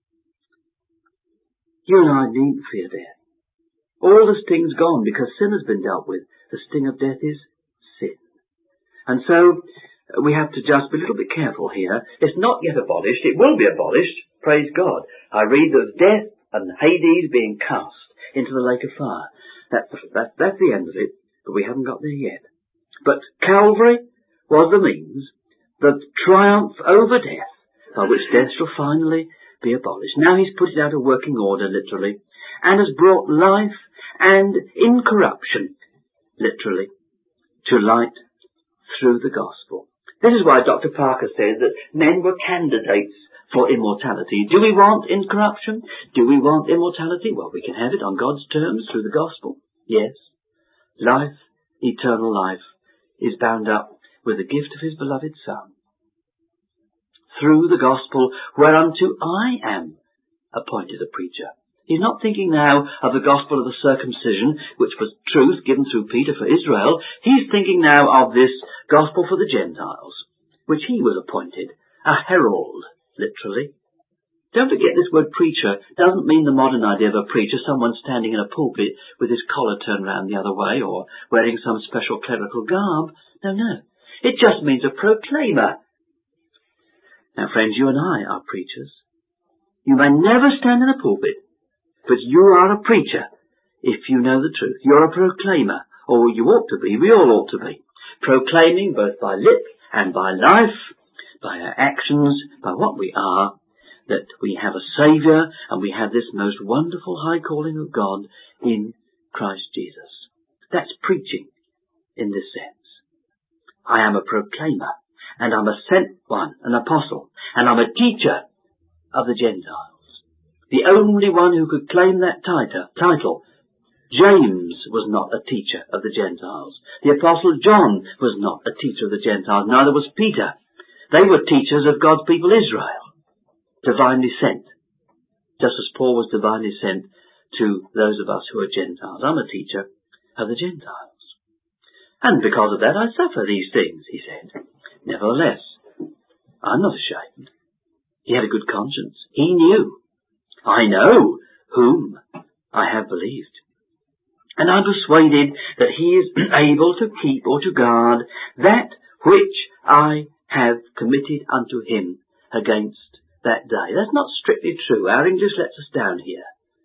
You and I needn't fear death. All the sting's gone because sin has been dealt with. The sting of death is sin. And so we have to just be a little bit careful here. It's not yet abolished. It will be abolished. Praise God. I read of death and Hades being cast into the lake of fire. That's the end of it. But we haven't got there yet. But Calvary was the means, the triumph over death, by which death shall finally be abolished. Now he's put it out of working order, literally, and has brought life and incorruption, literally, to light through the gospel. This is why Dr. Parker says that men were candidates for immortality. Do we want incorruption? Do we want immortality? Well, we can have it on God's terms through the gospel. Yes. Life, eternal life, is bound up with the gift of his beloved Son. Through the gospel, whereunto I am appointed a preacher. He's not thinking now of the gospel of the circumcision, which was truth given through Peter for Israel. He's thinking now of this gospel for the Gentiles, which he was appointed, a herald, literally. Don't forget, this word preacher doesn't mean the modern idea of a preacher, someone standing in a pulpit with his collar turned round the other way or wearing some special clerical garb. No. It just means a proclaimer. Now, friends, you and I are preachers. You may never stand in a pulpit, but you are a preacher if you know the truth. You're a proclaimer, or you ought to be. We all ought to be. Proclaiming both by lip and by life, by our actions, by what we are, that we have a Saviour and we have this most wonderful high calling of God in Christ Jesus. That's preaching in this sense. I am a proclaimer, and I'm a sent one, an apostle, and I'm a teacher of the Gentiles. The only one who could claim that title, James, was not a teacher of the Gentiles. The apostle John was not a teacher of the Gentiles, neither was Peter. They were teachers of God's people Israel. Divinely sent, just as Paul was divinely sent to those of us who are Gentiles. I'm a teacher of the Gentiles. And because of that I suffer these things, he said. Nevertheless, I'm not ashamed. He had a good conscience. He knew. I know whom I have believed. And I'm persuaded that he is able to keep or to guard that which I have committed unto him against that day. That's not strictly true. Our English lets us down here.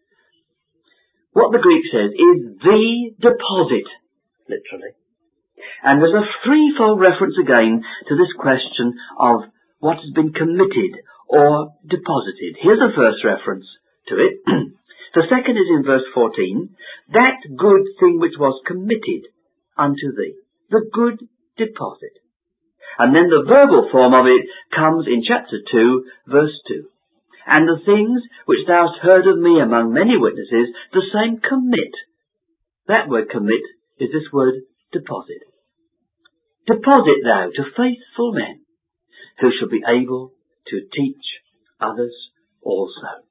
What the Greek says is the deposit, literally. And there's a threefold reference again to this question of what has been committed or deposited. Here's the first reference to it. The second is in verse 14, that good thing which was committed unto thee. The good deposit. And then the verbal form of it comes in chapter 2, verse 2. And the things which thou hast heard of me among many witnesses, the same commit. That word commit is this word deposit. Deposit thou to faithful men, who shall be able to teach others also.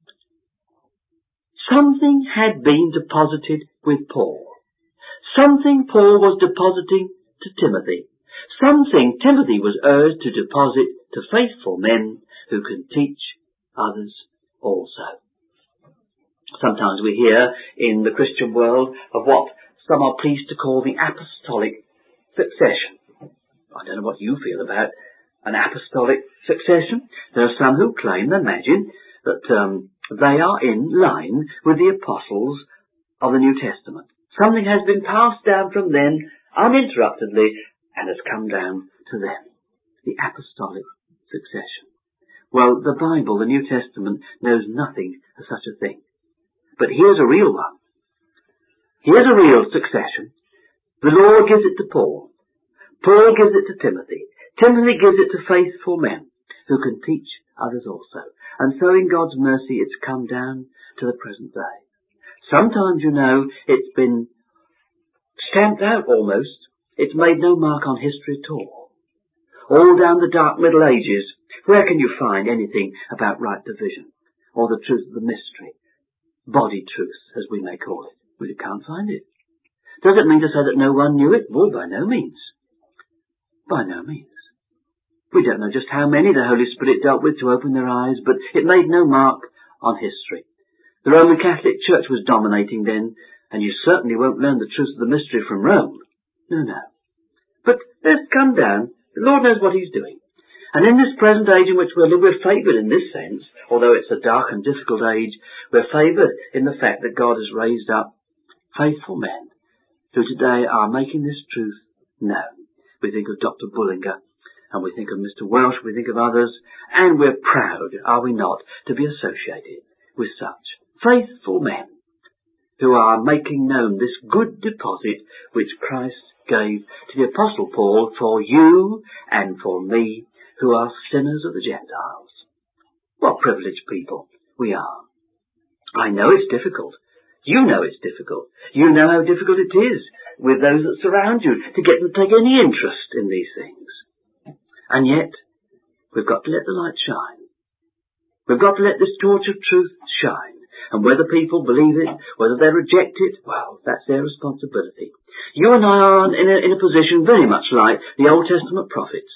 Something had been deposited with Paul. Something Paul was depositing to Timothy. Something Timothy was urged to deposit to faithful men who can teach others also. Sometimes we hear in the Christian world of what some are pleased to call the apostolic succession. I don't know what you feel about an apostolic succession. There are some who claim, imagine, that they are in line with the apostles of the New Testament. Something has been passed down from them uninterruptedly and has come down to them. The apostolic succession. Well, the Bible, the New Testament, knows nothing of such a thing. But here's a real one. Here's a real succession. The Lord gives it to Paul. Paul gives it to Timothy. Timothy gives it to faithful men who can teach others also. And so in God's mercy it's come down to the present day. Sometimes, you know, it's been stamped out almost. It's made no mark on history at all. All down the dark Middle Ages, where can you find anything about right division or the truth of the mystery? Body truth, as we may call it. Well, you can't find it. Does it mean to say that no one knew it? Well, by no means. By no means. We don't know just how many the Holy Spirit dealt with to open their eyes, but it made no mark on history. The Roman Catholic Church was dominating then, and you certainly won't learn the truth of the mystery from Rome. No. But let's come down. The Lord knows what He's doing. And in this present age in which we live, we're favoured in this sense, although it's a dark and difficult age, we're favoured in the fact that God has raised up faithful men who today are making this truth known. We think of Dr. Bullinger, and we think of Mr. Welsh, we think of others, and we're proud, are we not, to be associated with such faithful men who are making known this good deposit which Christ gave to the Apostle Paul for you and for me, who are sinners of the Gentiles. What privileged people we are. I know it's difficult. You know it's difficult. You know how difficult it is with those that surround you to get them to take any interest in these things. And yet, we've got to let the light shine. We've got to let this torch of truth shine. And whether people believe it, whether they reject it, well, that's their responsibility. You and I are in a position very much like the Old Testament prophets.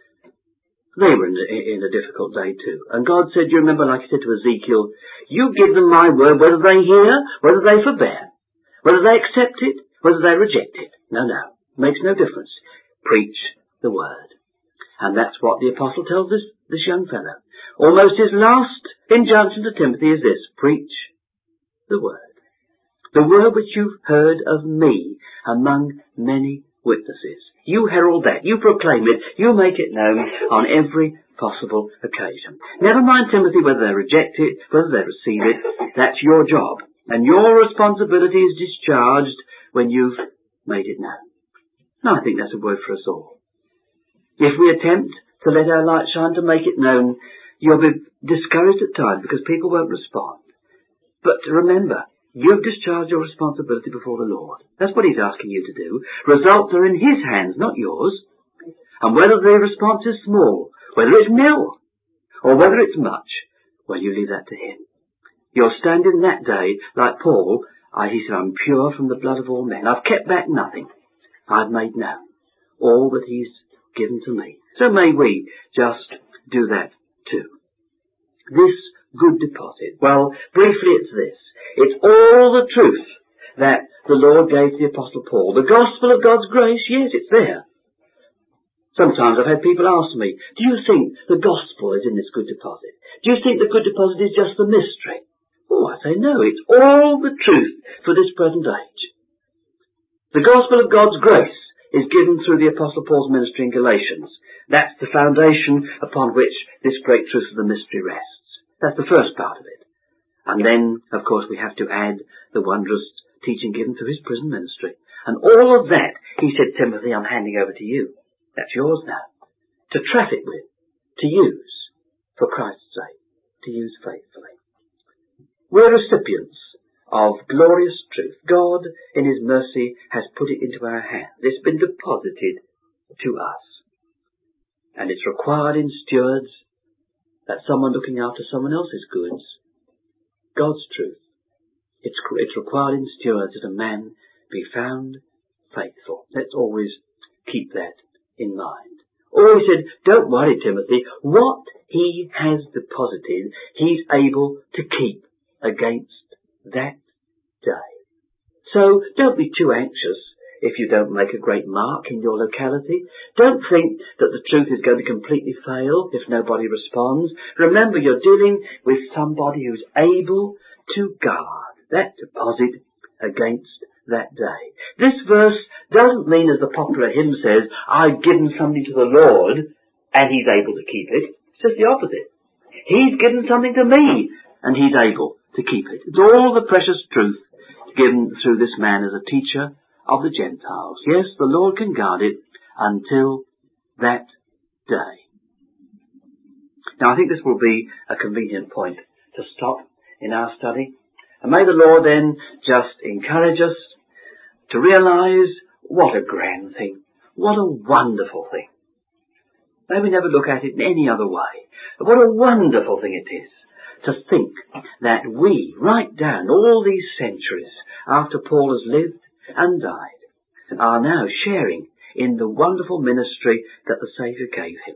They were in a difficult day too. And God said, you remember, like He said to Ezekiel, you give them my word, whether they hear, whether they forbear, whether they accept it, whether they reject it. No. Makes no difference. Preach the word. And that's what the apostle tells this young fellow. Almost his last injunction to Timothy is this: preach the word. The word which you've heard of me among many witnesses. You herald that. You proclaim it. You make it known on every possible occasion. Never mind, Timothy, whether they reject it, whether they receive it. That's your job. And your responsibility is discharged when you've made it known. And I think that's a word for us all. If we attempt to let our light shine, to make it known, you'll be discouraged at times because people won't respond. But remember, you've discharged your responsibility before the Lord. That's what He's asking you to do. Results are in His hands, not yours. And whether the response is small, whether it's nil, or whether it's much, well, you leave that to Him. You'll stand in that day like Paul. He said, I'm pure from the blood of all men. I've kept back nothing. I've made known all that He's given to me. So may we just do that too. This good deposit. Well, briefly it's this. It's all the truth that the Lord gave to the Apostle Paul. The gospel of God's grace, yes, it's there. Sometimes I've had people ask me, do you think the gospel is in this good deposit? Do you think the good deposit is just the mystery? Oh, I say no, it's all the truth for this present age. The gospel of God's grace is given through the Apostle Paul's ministry in Galatians. That's the foundation upon which this great truth of the mystery rests. That's the first part of it. And then, of course, we have to add the wondrous teaching given through his prison ministry. And all of that, he said, Timothy, I'm handing over to you. That's yours now. To traffic with, to use, for Christ's sake, to use faithfully. We're recipients of glorious truth. God, in his mercy, has put it into our hands. It's been deposited to us. And it's required in stewards that someone looking after someone else's goods, God's truth. It's required in stewards that a man be found faithful. Let's always keep that in mind. Or he said, don't worry, Timothy, what he has deposited, he's able to keep against that day. So don't be too anxious if you don't make a great mark in your locality. Don't think that the truth is going to completely fail if nobody responds. Remember, you're dealing with somebody who's able to guard that deposit against that day. This verse doesn't mean, as the popular hymn says, I've given something to the Lord and he's able to keep it. It's just the opposite. He's given something to me and he's able to keep it. It's all the precious truth given through this man as a teacher of the Gentiles. Yes, the Lord can guard it until that day. Now, I think this will be a convenient point to stop in our study. And may the Lord then just encourage us to realize what a grand thing, what a wonderful thing. May we never look at it in any other way. But what a wonderful thing it is to think that we, right down all these centuries after Paul has lived and died, are now sharing in the wonderful ministry that the Saviour gave him.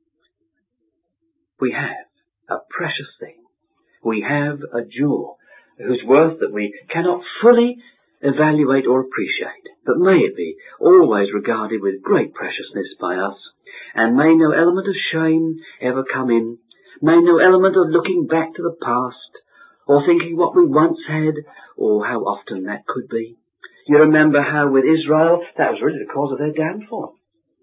We have a precious thing. We have a jewel whose worth that we cannot fully evaluate or appreciate, but may it be always regarded with great preciousness by us, and may no element of shame ever come in, may no element of looking back to the past, or thinking what we once had, or how often that could be. You remember how with Israel, that was really the cause of their downfall.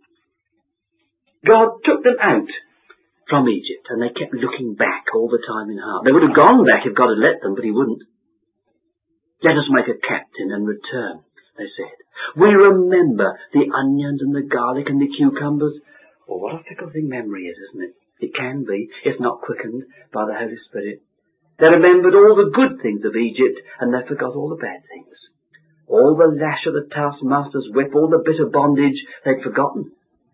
God took them out from Egypt, and they kept looking back all the time in heart. They would have gone back if God had let them, but he wouldn't. Let us make a captain and return, they said. We remember the onions and the garlic and the cucumbers. Well, what a fickle thing memory is, isn't it? It can be, if not quickened by the Holy Spirit. They remembered all the good things of Egypt, and they forgot all the bad things. All the lash of the taskmaster's whip, all the bitter bondage, they'd forgotten.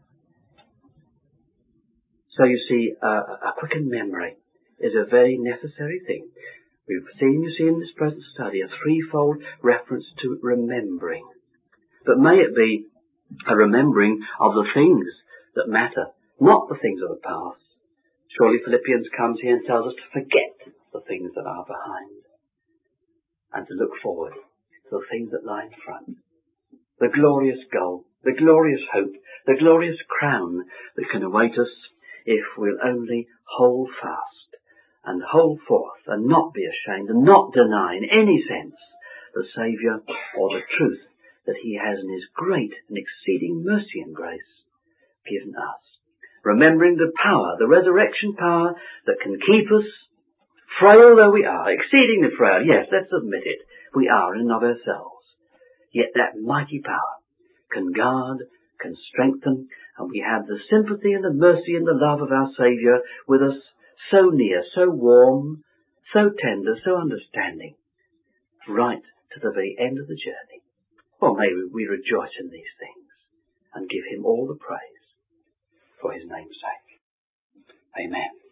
So you see, a quickened memory is a very necessary thing. We've seen, you see, in this present study, a threefold reference to remembering. But may it be a remembering of the things that matter, not the things of the past. Surely Philippians comes here and tells us to forget the things that are behind and to look forward to the things that lie in front. The glorious goal, the glorious hope, the glorious crown that can await us if we'll only hold fast and hold forth and not be ashamed and not deny in any sense the Saviour or the truth that he has in his great and exceeding mercy and grace given us. Remembering the power, the resurrection power that can keep us, frail though we are, exceedingly frail, yes, let's admit it, we are in and of ourselves. Yet that mighty power can guard, can strengthen, and we have the sympathy and the mercy and the love of our Saviour with us, so near, so warm, so tender, so understanding, right to the very end of the journey. Well, may we rejoice in these things and give him all the praise for his name's sake. Amen.